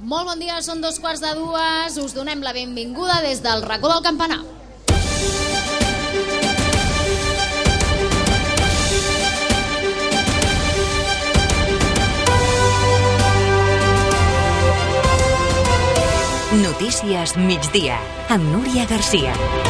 Molt bon dia, són 2:15. Us donem la benvinguda des del racó del campanar. Notícies migdia, amb Núria Garcia.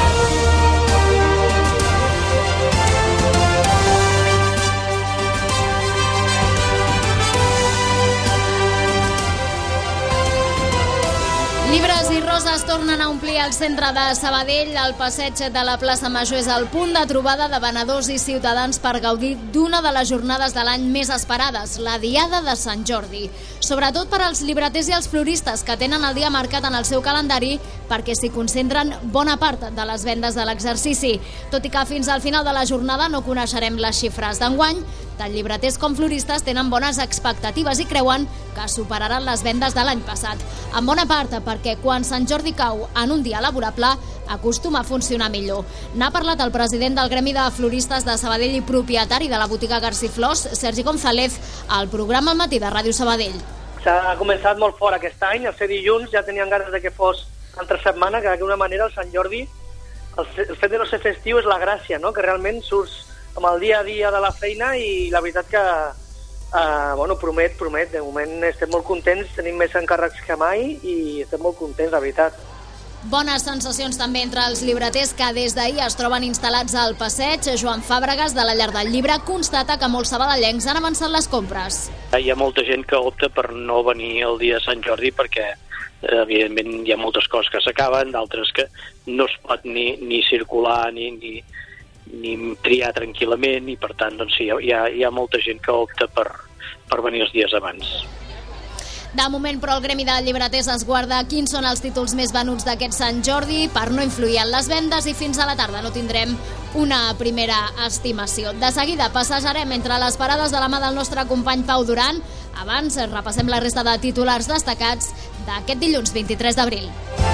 Llibres i roses tornen a omplir el centre de Sabadell. El passeig de la plaça Major és el punt de trobada de venedors i ciutadans per gaudir d'una de les jornades de l'any més esperades, la Diada de Sant Jordi. Sobretot per als llibreters i els floristes, que tenen el dia marcat en el seu calendari perquè s'hi concentren bona part de les vendes de l'exercici. Tot i que fins al final de la jornada no coneixerem les xifres d'enguany, tant llibreters com floristes tenen bones expectatives i creuen que superaran les vendes de l'any passat. En bona part perquè quan Sant Jordi cau en un dia laborable acostuma a funcionar millor. N'ha parlat el president del Gremi de Floristes de Sabadell i propietari de la botiga Garciflors, Sergi González, al programa Al matí de Ràdio Sabadell. S'ha començat molt fort aquest any, el ser dilluns ja tenien ganes de que fos entre setmana, que d'alguna manera el Sant Jordi, el fet de no ser festiu és la gràcia, no? Que realment surts amb el dia a dia de la feina i la veritat que promet. De moment estem molt contents, tenim més encàrrecs que mai i estem molt contents, la veritat. Bones sensacions també entre els llibreters que des d'ahir es troben instal·lats al passeig. Joan Fàbregas, de la Llar del Llibre, constata que molts sabadellencs han avançat les compres. Hi ha molta gent que opta per no venir el dia de Sant Jordi perquè evidentment hi ha moltes coses que s'acaben, d'altres que no es pot ni circular ni triar tranquil·lament i per tant doncs, sí, hi ha molta gent que opta per venir els dies abans. De moment, però, el Gremi de Llibreters es guarda quins són els títols més venuts d'aquest Sant Jordi per no influir en les vendes i fins a la tarda no tindrem una primera estimació. De seguida passejarem entre les parades de la mà del nostre company Pau Duran. Abans repassem la resta de titulars destacats d'aquest dilluns 23 d'abril.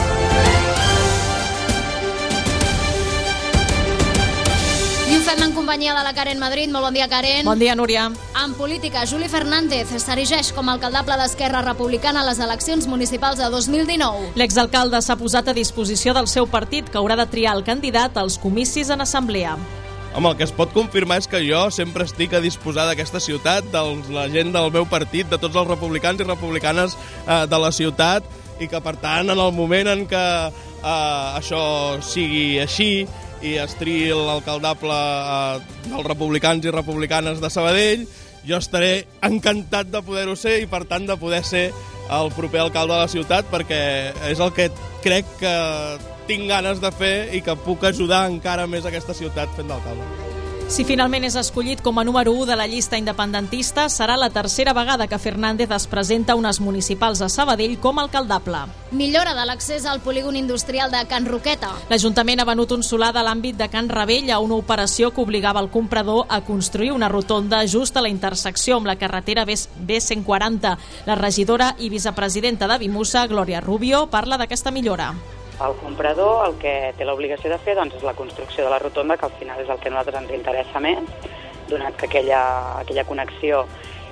I ho fem en companyia de la Karen Madrid. Molt bon dia, Karen. Bon dia, Núria. En política, Juli Fernández s'erigeix com a alcaldable d'Esquerra Republicana a les eleccions municipals de 2019. L'exalcalde s'ha posat a disposició del seu partit, que haurà de triar el candidat als comicis en assemblea. Home, el que es pot confirmar és que jo sempre estic a disposar d'aquesta ciutat, de la gent del meu partit, de tots els republicans i republicanes de la ciutat, i que, per tant, en el moment en què això sigui així i es triï l'alcaldable dels republicans i republicanes de Sabadell, jo estaré encantat de poder-ho ser i, per tant, de poder ser el proper alcalde de la ciutat, perquè és el que crec que tinc ganes de fer i que puc ajudar encara més aquesta ciutat fent d'alcalde. Si finalment és escollit com a número 1 de la llista independentista, serà la tercera vegada que Fernández es presenta a unes municipals a Sabadell com a alcaldable. Millora de l'accés al polígon industrial de Can Roqueta. L'Ajuntament ha venut un solar de l'àmbit de Can Ravell a una operació que obligava el comprador a construir una rotonda just a la intersecció amb la carretera B140. La regidora i vicepresidenta de Vimusa, Glòria Rubio, parla d'aquesta millora. El comprador el que té l'obligació de fer és la construcció de la rotonda, que al final és el que a nosaltres ens interessa més, donat que aquella connexió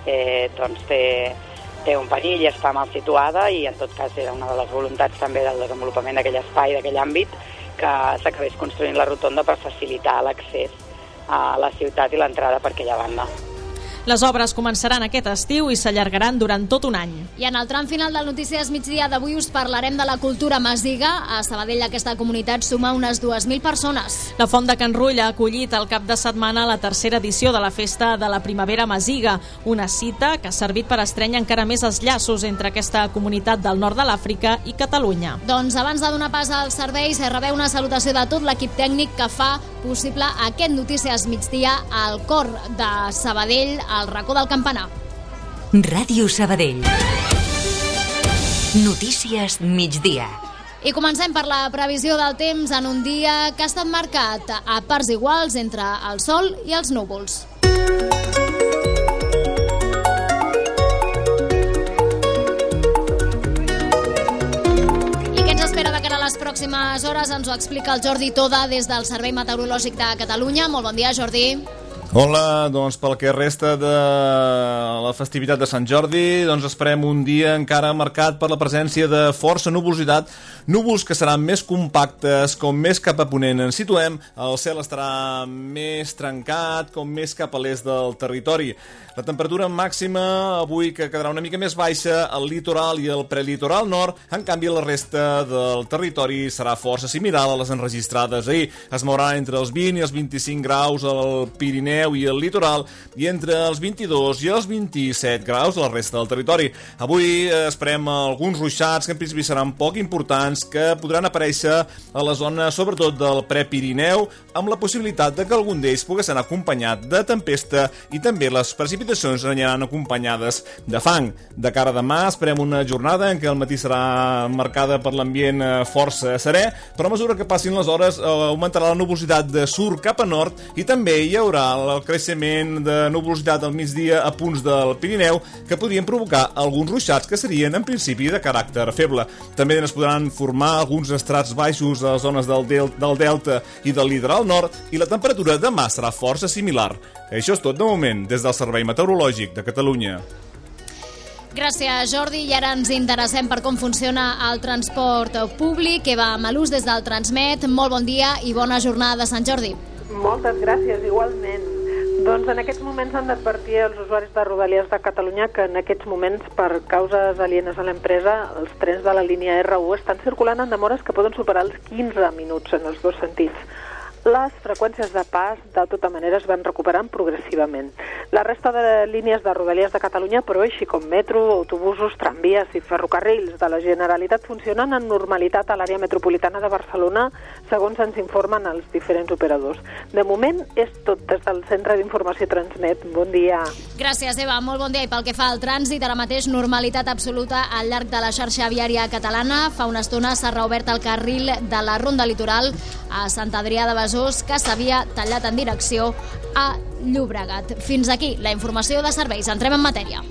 té un perill i està mal situada i en tot cas era una de les voluntats també del desenvolupament d'aquell espai, d'aquell àmbit, que s'acabés construint la rotonda per facilitar l'accés a la ciutat i l'entrada per aquella banda. Les obres començaran aquest estiu i s'allargaran durant tot un any. I en el tram final del Notícies Migdia d'avui us parlarem de la cultura masiga. A Sabadell aquesta comunitat suma unes 2.000 persones. La Font de Can Rull ha acollit el cap de setmana la tercera edició de la Festa de la Primavera Masiga, una cita que ha servit per estrènyer encara més els llaços entre aquesta comunitat del nord de l'Àfrica i Catalunya. Doncs abans de donar pas als serveis, rebeu una salutació de tot l'equip tècnic que fa possible aquest Notícies Migdia al cor de Sabadell, al racó del campanar. Ràdio Sabadell. Notícies migdia. I comencem per la previsió del temps en un dia que ha estat marcat a parts iguals entre el sol i els núvols. I què ens espera de cara a les pròximes hores? Ens ho explica el Jordi Toda des del Servei Meteorològic de Catalunya. Molt bon dia, Jordi. Hola, doncs pel que resta de la festivitat de Sant Jordi, doncs esperem un dia encara marcat per la presència de força nuvolositat, núvols que seran més compactes, com més cap a ponent ens situem, el cel estarà més trencat, com més cap a l'est del territori. La temperatura màxima avui que quedarà una mica més baixa al litoral i al prelitoral nord, en canvi la resta del territori serà força similar a les enregistrades ahir. Es mourà entre els 20 i els 25 graus al Pirineu i al litoral i entre els 22 i els 27 graus a la resta del territori. Avui esperem alguns ruixats que en principi seran poc importants, que podran aparèixer a la zona sobretot del Prepirineu, amb la possibilitat de que algun d'ells pogués anar acompanyat de tempesta i també les precipitacions aniran acompanyades de fang. De cara a demà esperem una jornada en què el matí serà marcada per l'ambient força serè, però a mesura que passin les hores augmentarà la nuvolositat de sud cap a nord i també hi haurà el creixement de nuvolositat al migdia a punts del Pirineu que podrien provocar alguns ruixats que serien en principi de caràcter feble. També es podran formar alguns estrats baixos a les zones del delta i del litoral nord i la temperatura demà serà força similar. Això és tot de moment des del Servei Meteorològic de Catalunya. Gràcies, Jordi. I ara ens interessem per com funciona el transport públic. Eva Malús, des del Transmet. Molt bon dia i bona jornada de Sant Jordi. Moltes gràcies, igualment. Doncs en aquests moments han d'advertir els usuaris de Rodalies de Catalunya que en aquests moments, per causes alienes a l'empresa, els trens de la línia R1 estan circulant en demores que poden superar els 15 minuts en els dos sentits. Les freqüències de pas, de tota manera, es van recuperant progressivament. La resta de línies de Rodalies de Catalunya, però així com metro, autobusos, tramvies i ferrocarrils de la Generalitat funcionen en normalitat a l'àrea metropolitana de Barcelona, segons ens informen els diferents operadors. De moment és tot des del Centre d'Informació Transmet. Bon dia. Gràcies, Eva. Molt bon dia. I pel que fa al trànsit, ara mateix normalitat absoluta al llarg de la xarxa viària catalana. Fa una estona s'ha reobert el carril de la Ronda Litoral a Sant Adrià de Besòs, que s'havia tallat en direcció a Llobregat. Fins aquí la informació de serveis. Entrem en matèria.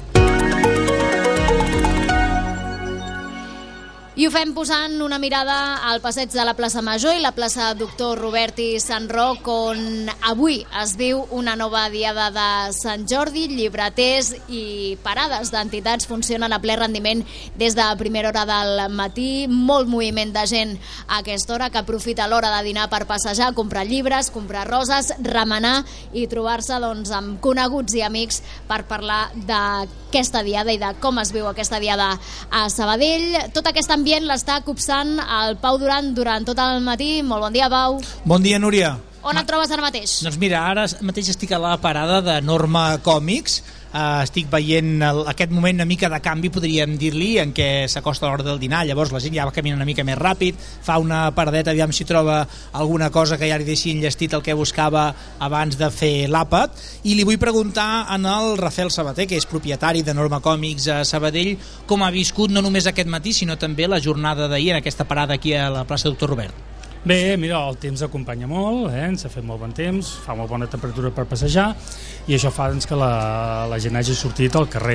I ho fem posant una mirada al passeig de la plaça Major i la plaça Doctor Roberti Sant Roc, on avui es viu una nova diada de Sant Jordi. Llibreters i parades d'entitats funcionen a ple rendiment des de primera hora del matí. Molt moviment de gent a aquesta hora, que aprofita l'hora de dinar per passejar, comprar llibres, comprar roses, remenar i trobar-se amb coneguts i amics per parlar d'aquesta diada i de com es viu aquesta diada a Sabadell. Tot aquest ambient l'està copsant el Pau Duran durant tot el matí. Molt bon dia, Pau. Bon dia, Núria. On et trobes ara mateix? Doncs mira, ara mateix estic a la parada de Norma Còmics. Estic veient aquest moment una mica de canvi, podríem dir-li, en què s'acosta l'hora del dinar. Llavors la gent ja va caminant una mica més ràpid, fa una paradeta, aviam si troba alguna cosa que ja li deixi enllestit el que buscava abans de fer l'àpat. I li vull preguntar a el Rafael Sabater, que és propietari de Norma Còmics a Sabadell, com ha viscut no només aquest matí, sinó també la jornada d'ahir en aquesta parada aquí a la plaça Doctor Robert. Bé, mira, el temps acompanya molt, ens ha fet molt bon temps, fa molt bona temperatura per passejar i això fa que la gent hagi sortit al carrer.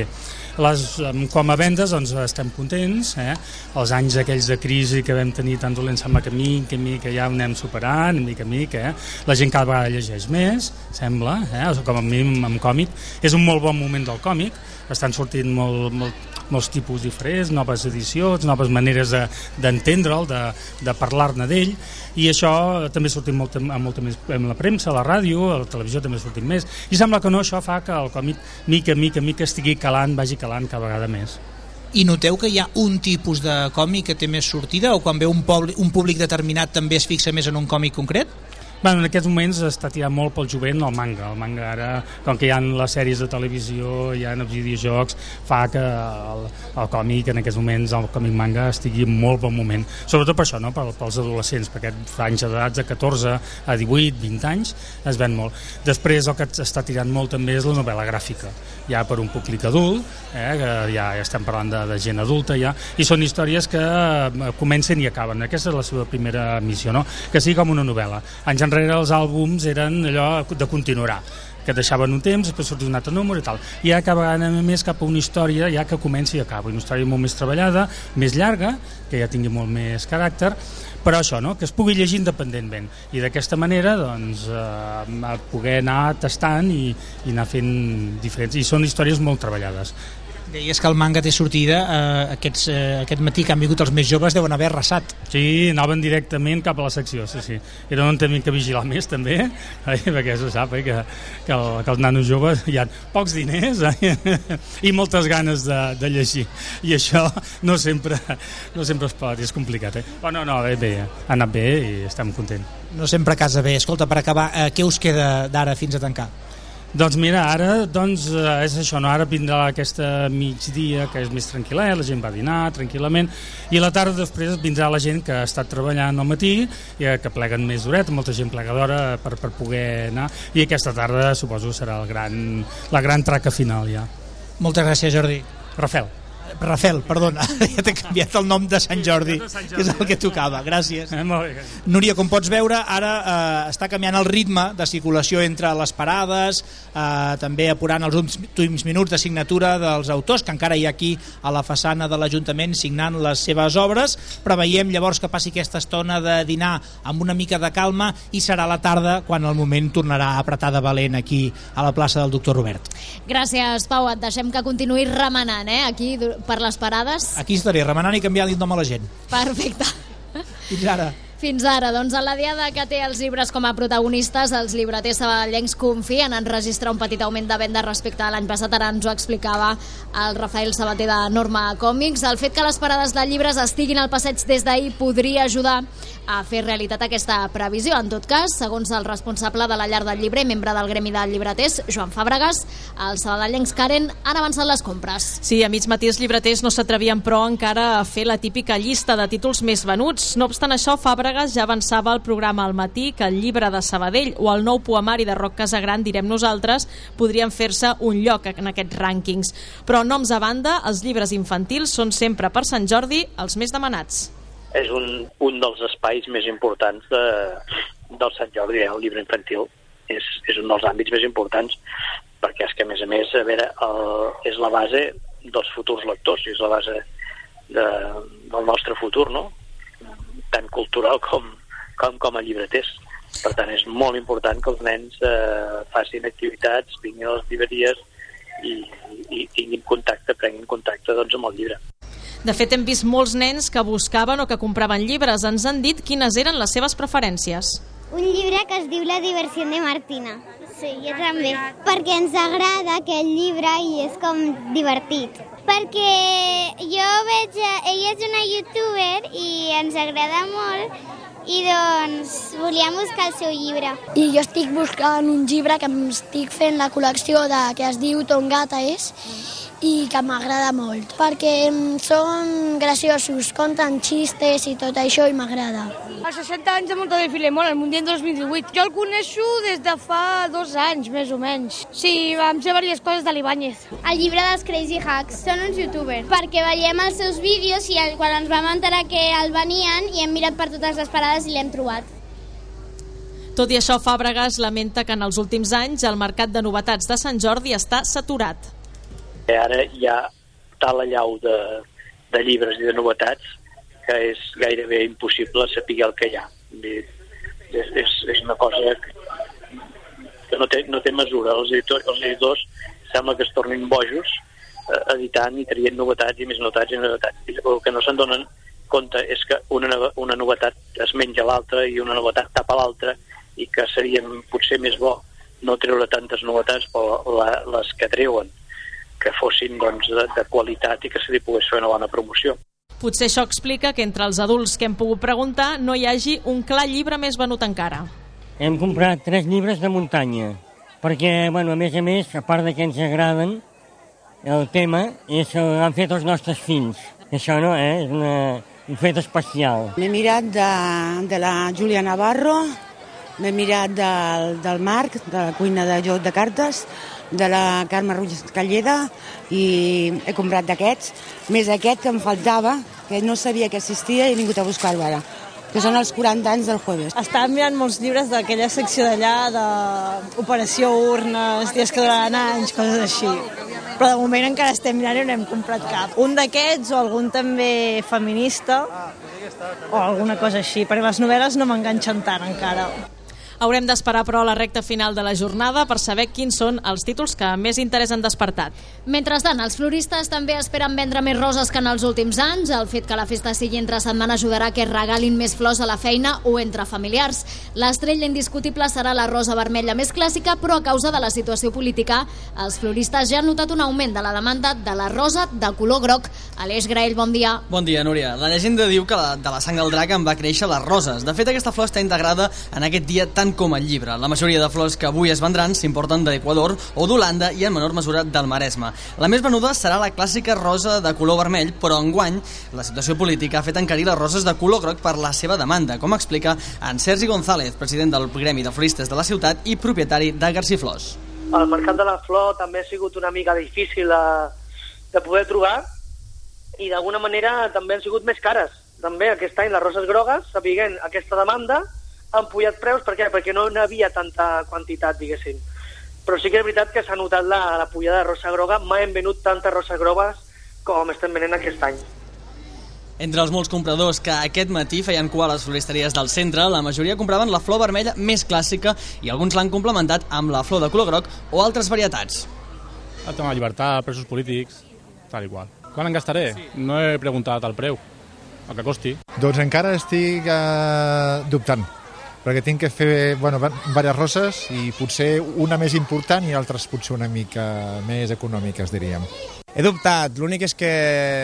Com a vendes doncs, estem contents, els anys aquells de crisi que vam tenir tan dolents sembla que ja ho anem superant, mica en mica, la gent cada vegada llegeix més, sembla, com a mínim amb còmic. És un molt bon moment del còmic, estan sortint molts tipus diferents, noves edicions, noves maneres d'entendre'l, de parlar-ne d'ell, i això també sortim molta més en la premsa, a la ràdio, a la televisió també sortim més, i sembla que no, això fa que el còmic mica en mica estigui calant, vagi calant cada vegada més. I noteu que hi ha un tipus de còmic que té més sortida, o quan ve un públic determinat també es fixa més en un còmic concret? En aquests moments està tirant molt pel jovent el manga. El manga ara, com que hi ha les sèries de televisió, hi ha els videojocs, fa que el còmic en aquests moments, el còmic manga, estigui en molt bon moment. Sobretot per això, no? Pels adolescents, perquè anys d'edats de 14 a 18, 20 anys es ven molt. Després el que està tirant molt també és la novel·la gràfica, ja per un públic adult, que ja estem parlant de gent adulta ja, i són històries que comencen i acaben. Aquesta és la seva primera missió, no? Que sigui com una novel·la. Anys enrere els àlbums eren allò de continuar, que deixaven un temps, després sortia un altre número i tal. I ja cada vegada més cap a una història ja que comença i acaba, una història molt més treballada, més llarga, que ja tingui molt més caràcter, però això, no? Que es pugui llegir independentment i d'aquesta manera doncs, poder anar tastant i anar fent diferents, i són històries molt treballades. Deies que el manga té sortida, aquest matí que han vingut els més joves deuen haver arrasat. Sí, anaven directament cap a la secció, sí. Era on hem que vigilar més també, perquè se sap que els nanos joves hi ha pocs diners i moltes ganes de llegir, i això no sempre es pot, és complicat. Però no, bé, ha anat bé i estem contents. No sempre a casa bé. Escolta, per acabar, què us queda d'ara fins a tancar? Doncs mira, ara és això, no? Ara vindrà aquesta migdia que és més tranquil·la, la gent va dinar tranquil·lament, i a la tarda després vindrà la gent que ha estat treballant al matí i que pleguen més d'horeta, molta gent plega d'hora per poder anar, i aquesta tarda suposo serà la gran traca final ja. Moltes gràcies, Jordi. Rafael, perdona, ja t'he canviat el nom de Sant Jordi, que és el que tocava. Gràcies. Molt bé. Núria, com pots veure, ara està canviant el ritme de circulació entre les parades, també apurant els últims minuts de signatura dels autors, que encara hi ha aquí a la façana de l'Ajuntament signant les seves obres. Preveiem llavors que passi aquesta estona de dinar amb una mica de calma i serà la tarda quan el moment tornarà a apretar de valent aquí a la plaça del Doctor Robert. Gràcies, Pau. Et deixem que continuïs remenant aquí per les parades. Aquí estaré remenant i canviant el nom a la gent. Perfecte. Fins ara. Fins ara, doncs, a la diada que té els llibres com a protagonistes, els llibreters sabadellencs confien en registrar un petit augment de venda respecte a l'any passat. Ara ens ho explicava el Rafael Sabater de Norma Còmics. El fet que les parades de llibres estiguin al passeig des d'ahir podria ajudar a fer realitat aquesta previsió. En tot cas, segons el responsable de la Llar del Llibre, membre del gremi de llibreters, Joan Fàbregas, els sabadellencs Karen han avançat les compres. Sí, a mig matí els llibreters no s'atrevien però encara a fer la típica llista de títols més venuts. No obstant això, Fàbregas ja avançava al programa al matí que el llibre de Sabadell o el nou poemari de Roc Casagran, direm nosaltres, podrien fer-se un lloc en aquests rànquings. Però noms a banda, els llibres infantils són sempre per Sant Jordi els més demanats. És un dels espais més importants del Sant Jordi, el llibre infantil. És un dels àmbits més importants, perquè és que, a més, a veure, és la base dels futurs lectors, és la base del nostre futur, no? Tant cultural com a llibreters. Per tant, és molt important que els nens facin activitats, vinguin a les llibreries i tinguin contacte, prenguin contacte doncs, amb el llibre. De fet, hem vist molts nens que buscaven o que compraven llibres. Ens han dit quines eren les seves preferències. Un llibre que es diu La diversió de Martina. Sí, jo també. Perquè ens agrada aquest llibre i és com divertit. Perquè jo veig... Ella és una youtuber i ens agrada molt i doncs volíem buscar el seu llibre. I jo estic buscant un llibre que em estic fent la col·lecció que es diu Ton gata és i que m'agrada molt, perquè són graciosos, conten xistes i tot això i m'agrada. A 60 anys de Montador i Filemón, el Mundial 2018. Jo el coneixo des de fa 2 anys, més o menys. Sí, vam fer diverses coses de l'Ibáñez. El llibre dels Crazy Hacks. Són uns youtubers. Perquè veiem els seus vídeos i quan ens vam enterar que el venien i hem mirat per totes les parades i l'hem trobat. Tot i això, Fàbregas lamenta que en els últims anys el mercat de novetats de Sant Jordi està saturat. Ara hi ha tal allau de llibres i de novetats que és gairebé impossible saber el que hi ha. És una cosa que no té mesura. Els editors sembla que es tornin bojos editant i traient novetats i més novetats i novetats. I el que no se'n donen compte és que una novetat es menja l'altra i una novetat tapa l'altra i que seria potser més bo no treure tantes novetats, però les que treuen que fossin doncs, de qualitat i que se li pogués fer una bona promoció. Potser això explica que entre els adults que hem pogut preguntar no hi hagi un clar llibre més venut encara. Hem comprat 3 llibres de muntanya, perquè, a més, a part de que ens agraden, el tema és que han fet els nostres fills. Això no, és un fet especial. M'he mirat de la Júlia Navarro, m'he mirat del Marc, de la cuina de joc de cartes, de la Carme Ruiz Calleda, i he comprat d'aquests, més aquest que em faltava, que no sabia que existia i he vingut a buscar-lo ara. que són els 40 anys del Jueves. Estàvem mirant molts llibres d'aquella secció d'allà, d'operació urnes, dies que duraran anys, coses així. Però de moment encara estem mirant i no hem comprat cap. Un d'aquests o algun també feminista o alguna cosa així, perquè les novel·les no m'enganxen tant encara. Haurem d'esperar, però, a la recta final de la jornada per saber quins són els títols que més interès han despertat. Mentrestant, els floristes també esperen vendre més roses que en els últims anys. El fet que la festa sigui entre setmana ajudarà que es regalin més flors a la feina o entre familiars. L'estrella indiscutible serà la rosa vermella més clàssica, però a causa de la situació política, els floristes ja han notat un augment de la demanda de la rosa de color groc. Aleix Graell, bon dia. Bon dia, Núria. La llegenda diu que de la sang del drac en va créixer les roses. De fet, aquesta flor està integrada en aquest dia tan com el llibre. La majoria de flors que avui es vendran s'importen d'Equador o d'Holanda i en menor mesura del Maresme. La més venuda serà la clàssica rosa de color vermell, però enguany la situació política ha fet encarir les roses de color groc per la seva demanda, com explica en Sergi González, president del Gremi de Floristes de la ciutat i propietari de Garciflors. El mercat de la flor també ha sigut una mica difícil de poder trobar i d'alguna manera també han sigut més cares. També aquest any les roses grogues, sapiguent aquesta demanda, han pujat preus. Per què? Perquè no n'hi havia tanta quantitat, diguéssim. Però sí que és veritat que s'ha notat la pujada de rosa groga. Mai hem venut tantes roses grogues com estem venent aquest any. Entre els molts compradors que aquest matí feien cua a les floristeries del centre, la majoria compraven la flor vermella més clàssica i alguns l'han complementat amb la flor de color groc o altres varietats. El tema de llibertat, presos polítics, tal i qual. Quan en gastaré? No he preguntat el preu, el que costi. Doncs encara estic dubtant, perquè tinc que fer diverses roses i potser una més important i altres potser una mica més econòmiques, diríem. He dubtat, l'únic és que,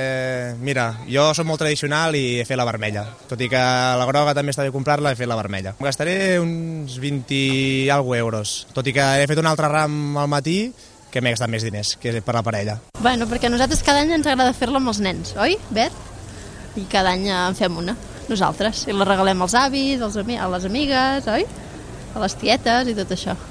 mira, jo soc molt tradicional i he fet la vermella. Tot i que la groga també està bé comprar-la, he fet la vermella. Em gastaré uns 20 i alguna euros, tot i que he fet un altre ram al matí que m'he gastat més diners que per la parella. Bueno, perquè a nosaltres cada any ens agrada fer-la amb els nens, oi, Bet? I cada any en fem una, nosaltres. I la regalem als avis, a les amigues, oi? A les tietes i tot això.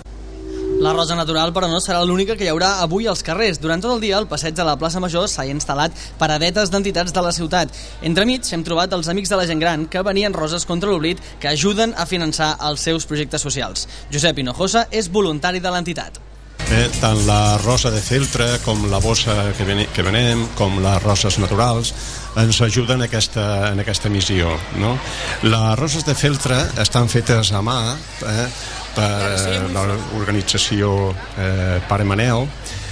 La rosa natural, però, no serà l'única que hi haurà avui als carrers. Durant tot el dia, al passeig de la plaça Major s'ha instal·lat paradetes d'entitats de la ciutat. Entremig hem trobat els amics de la gent gran que venien roses contra l'oblit que ajuden a finançar els seus projectes socials. Josep Hinojosa és voluntari de l'entitat. Tant la rosa de feltre com la bossa que venem, com les roses naturals, ens ajuden en aquesta missió. No? Les roses de feltre estan fetes a mà per l'organització Pare Manel,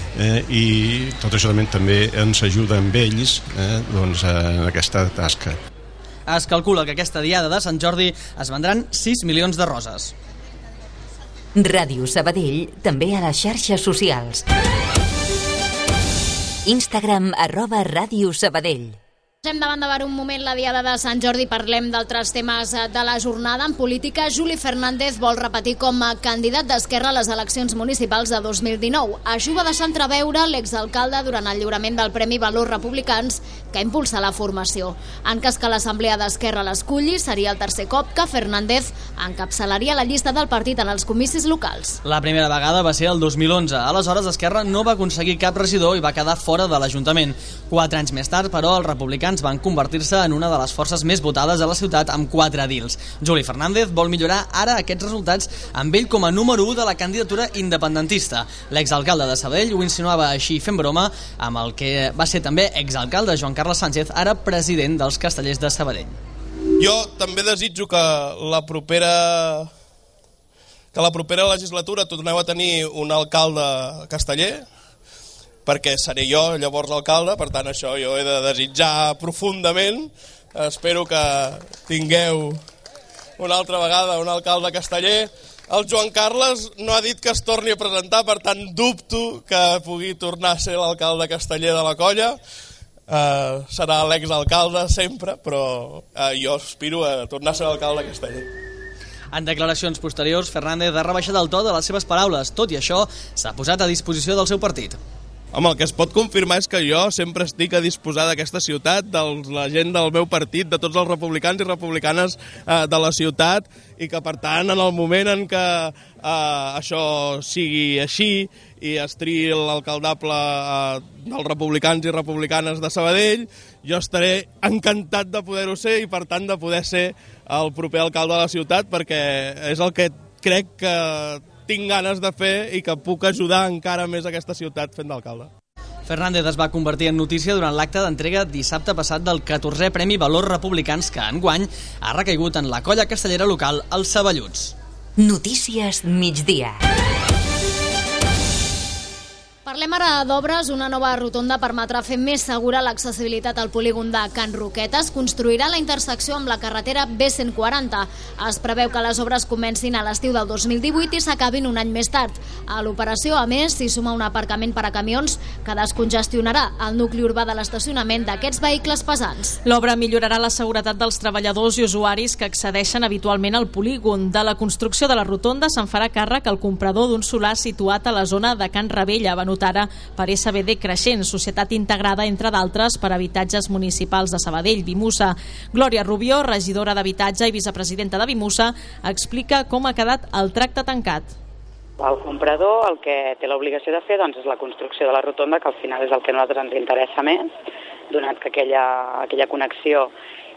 i tot això també ens ajuda amb ells en aquesta tasca. Es calcula que aquesta diada de Sant Jordi es vendran 6 milions de roses. Ràdio Sabadell, també a les xarxes socials. Instagram @Ràdio Sabadell. Hem davant de un moment la diada de Sant Jordi, parlem d'altres temes de la jornada. En política, Juli Fernández vol repetir com a candidat d'Esquerra a les eleccions municipals de 2019. Així ho va deixar entreveure l'exalcalde durant el lliurament del Premi Valors Republicans que impulsa la formació. En cas que l'Assemblea d'Esquerra l'esculli, seria el tercer cop que Fernández encapçalaria la llista del partit en els comicis locals. La primera vegada va ser el 2011. Aleshores, Esquerra no va aconseguir cap regidor i va quedar fora de l'Ajuntament. 4 anys més tard, però, els republicans van convertir-se en una de les forces més votades a la ciutat amb 4 edils. Juli Fernández vol millorar ara aquests resultats amb ell com a número 1 de la candidatura independentista. L'exalcalde de Sabadell ho insinuava així fent broma amb el que va ser també exalcalde Joan Carles Sánchez, ara president dels Castellers de Sabadell. Jo també desitjo que la propera legislatura torneu a tenir un alcalde casteller, perquè seré jo llavors alcalde, per tant això jo he de desitjar profundament. Espero que tingueu una altra vegada un alcalde casteller. El Joan Carles no ha dit que es torni a presentar, per tant dubto que pugui tornar a ser l'alcalde casteller de la colla. Serà l'exalcalde sempre, però jo aspiro a tornar a ser l'alcalde casteller. En declaracions posteriors, Fernández ha rebaixat el to de les seves paraules. Tot i això, s'ha posat a disposició del seu partit. Home, el que es pot confirmar és que jo sempre estic a disposar d'aquesta ciutat, de la gent del meu partit, de tots els republicans i republicanes de la ciutat, i que per tant en el moment en què això sigui així i es triï l'alcaldable dels republicans i republicanes de Sabadell, jo estaré encantat de poder-ho ser i, per tant, de poder ser el proper alcalde de la ciutat, perquè és el que crec que tinc ganes de fer i que puc ajudar encara més aquesta ciutat fent d'alcalde. Fernández es va convertir en notícia durant l'acte d'entrega dissabte passat del 14è Premi Valors Republicans, que enguany ha recaigut en la colla castellera local Els Saballuts. Notícies migdia. Parlem ara d'obres. Una nova rotonda permetrà fer més segura l'accessibilitat al polígon de Can Roquetes. Construirà la intersecció amb la carretera B140. Es preveu que les obres comencin a l'estiu del 2018 i s'acabin un any més tard. A l'operació, a més, s'hi suma un aparcament per a camions que descongestionarà el nucli urbà de l'estacionament d'aquests vehicles pesants. L'obra millorarà la seguretat dels treballadors i usuaris que accedeixen habitualment al polígon. De la construcció de la rotonda se'n farà càrrec el comprador d'un solar situat a la zona de Can Ravella, venut ara per SBD Creixent, societat integrada, entre d'altres, per habitatges municipals de Sabadell, Vimusa. Glòria Rubió, regidora d'Habitatge i vicepresidenta de Vimusa, explica com ha quedat el tracte tancat. El comprador el que té l'obligació de fer és la construcció de la rotonda, que al final és el que a nosaltres ens interessa més, donat que aquella connexió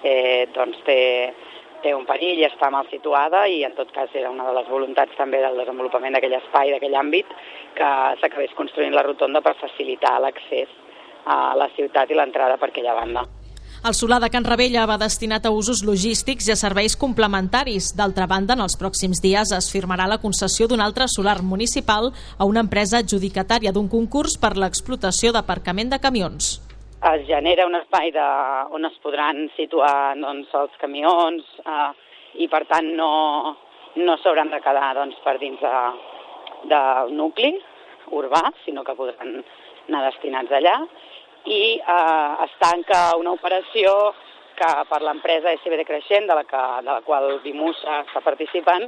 té un perill i està mal situada, i en tot cas era una de les voluntats també del desenvolupament d'aquell espai, d'aquell àmbit, que s'acabés construint la rotonda per facilitar l'accés a la ciutat i l'entrada per aquella banda. El solar de Can Ravella va destinat a usos logístics i a serveis complementaris. D'altra banda, en els pròxims dies es firmarà la concessió d'un altre solar municipal a una empresa adjudicatària d'un concurs per l'explotació d'aparcament de camions. Es genera un espai on es podran situar els camions i, per tant, no s'hauran de quedar per dins del nucli urbà, sinó que podran anar destinats allà. I es tanca una operació que per l'empresa SBD Creixent, de la qual Vimusa està participant,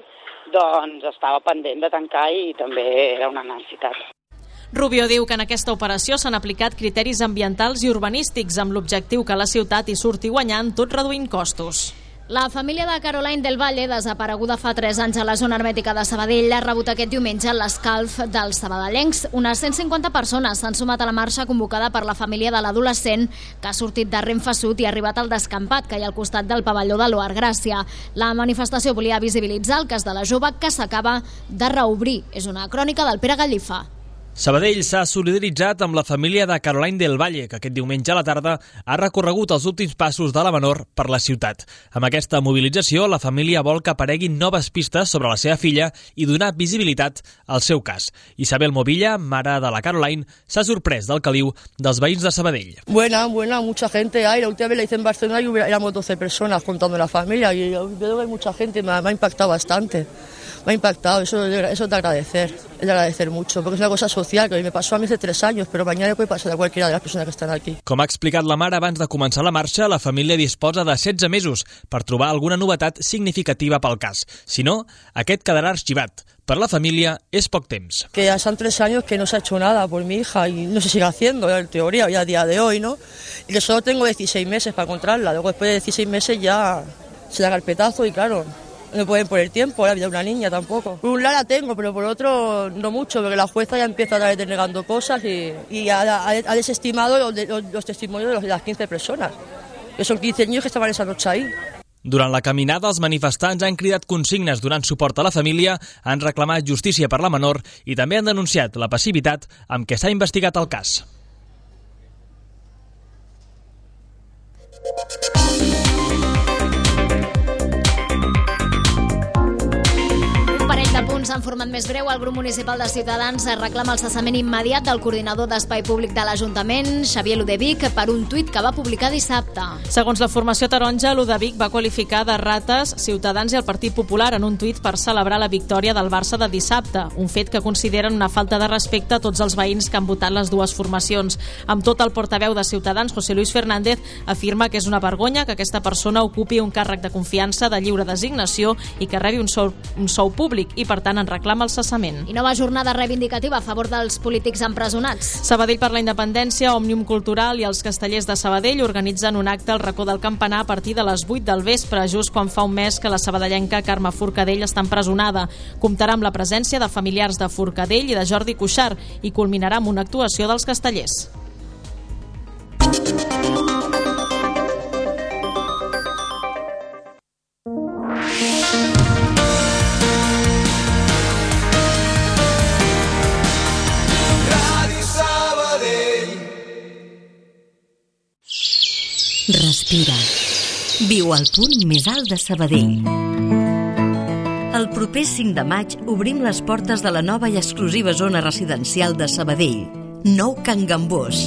estava pendent de tancar i també era una necessitat. Rubio diu que en aquesta operació s'han aplicat criteris ambientals i urbanístics amb l'objectiu que la ciutat hi surti guanyant, tot reduint costos. La família de Caroline del Valle, desapareguda fa 3 anys a la zona hermètica de Sabadell, ha rebut aquest diumenge l'escalf dels sabadellencs. Unes 150 persones s'han sumat a la marxa convocada per la família de l'adolescent que ha sortit de Renfe Sud i ha arribat al descampat que hi ha al costat del pavelló de l'Oar Gràcia. La manifestació volia visibilitzar el cas de la jove que s'acaba de reobrir. És una crònica del Pere Gallifa. Sabadell s'ha solidaritzat amb la família de Caroline del Valle, que aquest diumenge a la tarda ha recorregut els últims passos de la menor per la ciutat. Amb aquesta mobilització, la família vol que apareguin noves pistes sobre la seva filla i donar visibilitat al seu cas. Isabel Movilla, mare de la Caroline, s'ha sorprès del caliu dels veïns de Sabadell. Buena, mucha gente hay. La última vez la hice en Barcelona y éramos 12 personas contando la familia y veo que hay mucha gente, me ha impactado bastante. Me ha impactado, eso es de agradecer mucho, porque es una cosa social que a mí me pasó a mí hace 3 años, pero mañana puede pasar a cualquiera de las personas que están aquí. Com ha explicat la mare abans de començar la marxa, la família disposa de 16 mesos per trobar alguna novetat significativa pel cas. Si no, aquest quedarà arxivat. Per la família és poc temps. Que ya son 3 años que no se ha hecho nada por mi hija y no se sigue haciendo, en teoría, ya a día de hoy, ¿no? Y que solo tengo 16 meses para encontrarla, luego después de 16 meses ya se da carpetazo y claro... No pueden poner tiempo, la vida de una niña tampoco. Por un lado la tengo, pero por otro no mucho, porque la jueza ya empieza a vez denegando cosas y ha desestimado los testimonios de las 15 personas. Que son 15 niños que estaban esa noche ahí. Durant la caminada, els manifestants han cridat consignes donant suport a la família, han reclamat justícia per la menor i també han denunciat la passivitat amb què s'ha investigat el cas. De punts en format més breu, el grup municipal de Ciutadans reclama el cessament immediat del coordinador d'Espai Públic de l'Ajuntament, Xavier Ludevic, per un tuit que va publicar dissabte. Segons la formació taronja, Ludevic va qualificar de rates Ciutadans i el Partit Popular en un tuit per celebrar la victòria del Barça de dissabte, un fet que consideren una falta de respecte a tots els veïns que han votat les dues formacions. Amb tot, el portaveu de Ciutadans, José Luis Fernández, afirma que és una vergonya que aquesta persona ocupi un càrrec de confiança de lliure designació i que rebi un sou públic i, per tant, en reclam al cessament. I nova jornada reivindicativa a favor dels polítics empresonats. Sabadell per la Independència, Òmnium Cultural i els Castellers de Sabadell organitzen un acte al racó del Campanar a partir de les 8 del vespre, just quan fa un mes que la sabadellenca Carme Forcadell està empresonada. Comptarà amb la presència de familiars de Forcadell i de Jordi Cuixart i culminarà amb una actuació dels Castellers. Respira. Viu al punt més alt de Sabadell. El proper 5 de maig obrim les portes de la nova i exclusiva zona residencial de Sabadell, Nou Can Gambós.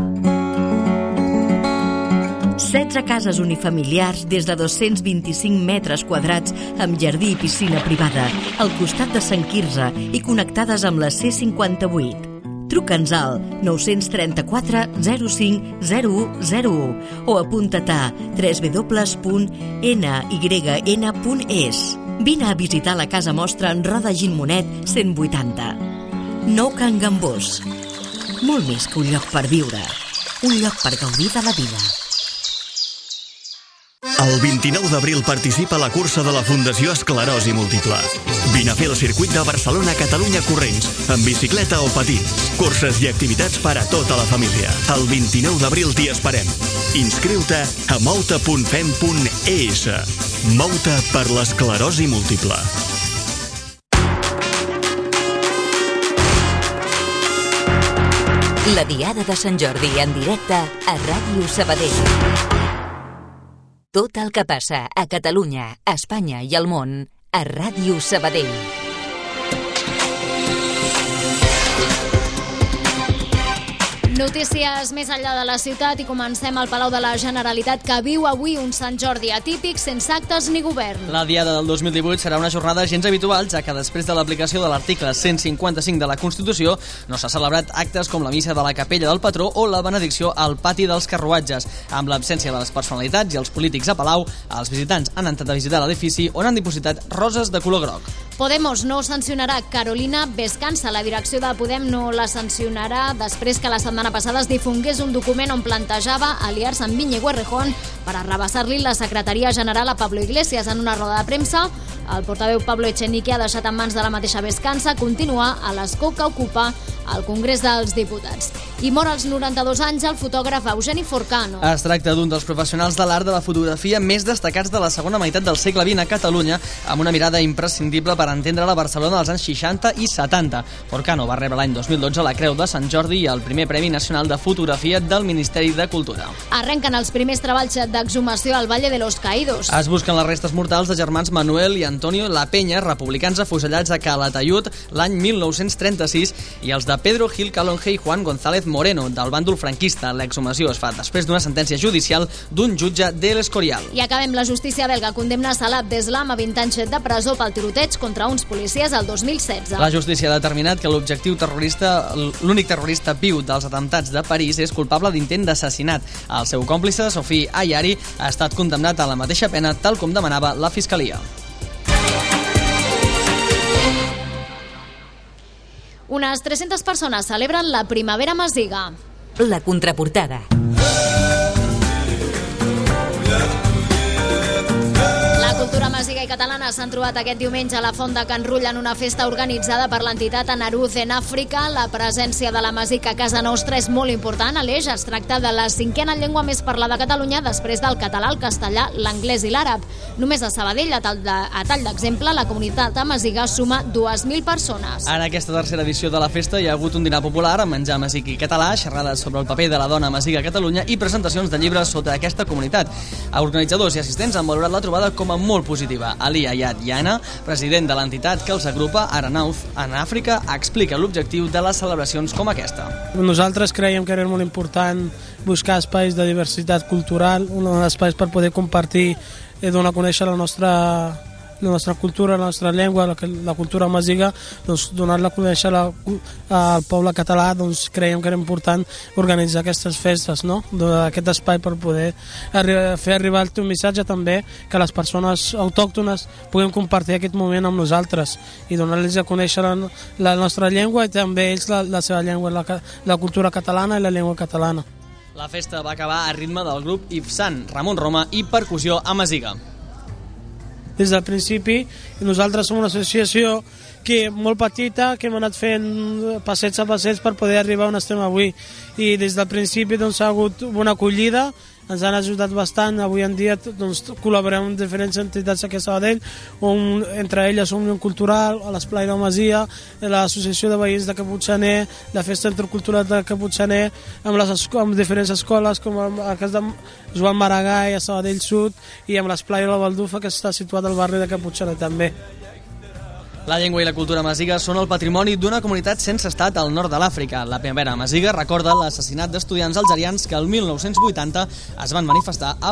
16 cases unifamiliars des de 225 metres quadrats amb jardí i piscina privada al costat de Sant Quirze i connectades amb la C58. Truca'ns al 934 05 0101 o apunta't a www.nyn.es. Vine a visitar la casa mostra en Roda Gimmonet 180. Nou Can Gambós. Molt més que un lloc per viure, un lloc per gaudir de la vida. El 29 d'abril participa a la cursa de la Fundació Esclerosi Múltiple. Vine a fer el circuit de Barcelona-Catalunya Corrents, amb bicicleta o patins. Curses i activitats per a tota la família. El 29 d'abril t'hi esperem. Inscriu-te a mouta.fem.es. Mouta per l'esclerosi múltiple. La Diada de Sant Jordi en directe a Ràdio Sabadell. Tot el que passa a Catalunya, a Espanya i al món a Ràdio Sabadell. Notícies més enllà de la ciutat i comencem al Palau de la Generalitat, que viu avui un Sant Jordi atípic sense actes ni govern. La Diada del 2018 serà una jornada gens habitual, ja que després de l'aplicació de l'article 155 de la Constitució no s'ha celebrat actes com la missa de la Capella del Patró o la benedicció al pati dels carruatges. Amb l'absència de les personalitats i els polítics a Palau, els visitants han entrat a visitar l'edifici on han dipositat roses de color groc. Podemos no sancionarà Carolina Vescanza. La direcció de Podem no la sancionarà després que la setmana passada es difongués un document on plantejava aliar-se amb Íñigo Errejón per arrabassar-li la secretaria general a Pablo Iglesias. En una roda de premsa, el portaveu Pablo Echenique ha deixat en mans de la mateixa Vescanza continuar a l'escó que ocupa al Congrés dels Diputats. I mor als 92 anys el fotògraf Eugeni Forcano. Es tracta d'un dels professionals de l'art de la fotografia més destacats de la segona meitat del segle XX a Catalunya, amb una mirada imprescindible per entendre la Barcelona dels anys 60 i 70. Forcano va rebre l'any 2012 la Creu de Sant Jordi i el primer Premi Nacional de Fotografia del Ministeri de Cultura. Arrenquen els primers treballs d'exhumació al Valle de los Caídos. Es busquen les restes mortals de germans Manuel i Antonio La Peña, republicans afusellats a Calatayud l'any 1936, i els de Pedro Gil Calonge i Juan González Moreno, del bàndol franquista. L'exhumació es fa després d'una sentència judicial d'un jutge de l'Escorial. I acabem. La justícia belga condemna Salah Abdeslam a 20 anys de presó pel tiroteig contra uns policies el 2016. La justícia ha determinat que l'únic terrorista viu dels atemptats de París és culpable d'intent d'assassinat. El seu còmplice, Sophie Ayari, ha estat condemnat a la mateixa pena, tal com demanava la Fiscalia. Unes 300 persones celebren la Primavera Masiga. La contraportada. La cultura masiga i catalana s'han trobat aquest diumenge a la Font de Can Rull en una festa organitzada per l'entitat Anaruz en Àfrica. La presència de la masica a casa nostra és molt important. A l'Eix es tracta de la 5a llengua més parlada a Catalunya després del català, el castellà, l'anglès i l'àrab. Només a Sabadell, a tall d'exemple, la comunitat masiga suma 2.000 persones. En aquesta tercera edició de la festa hi ha hagut un dinar popular amb menjar masic i català, xerrades sobre el paper de la dona masiga a Catalunya i presentacions de llibres sobre aquesta comunitat. Organitzadors i assistents han valorat la trobada com a molt positiva. Ali Ayat Yana, president de l'entitat que els agrupa Aranauz en Àfrica, explica l'objectiu de les celebracions com aquesta. Nosaltres creiem que era molt important buscar espais de diversitat cultural, un espais per poder compartir i donar a conèixer la la nostra cultura, la nostra llengua, la cultura masiga, doncs donar-la a conèixer al poble català, doncs creiem que era important organitzar aquestes festes, no? Aquest espai per poder fer arribar el teu missatge també, que les persones autòctones puguem compartir aquest moment amb nosaltres i donar-los a conèixer la nostra llengua i també ells la seva llengua, la cultura catalana i la llengua catalana. La festa va acabar a ritme del grup Ifsan, Ramon Roma i percussió a Masiga. Des del principi, nosaltres som una associació molt petita, que hem anat fent passets a passets per poder arribar on estem avui. I des del principi doncs, ha hagut una acollida, ens han ajudat bastant. Avui en dia doncs, col·laborem amb diferents entitats aquí a Sabadell, entre elles Òmnium Cultural, l'Esplai de Masia, l'Associació de Veïns de Caputxaner, la Festa Intercultural de Caputxaner, amb diferents escoles, com el cas de Joan Maragall a Sabadell Sud, i amb l'Esplai de la Baldufa, que està situat al barri de Caputxaner també. La llengua i la cultura masiga són el patrimoni d'una comunitat sense estat al nord de l'Àfrica. La Primavera Masiga recorda l'assassinat d'estudiants algerians que el 1980 es van manifestar a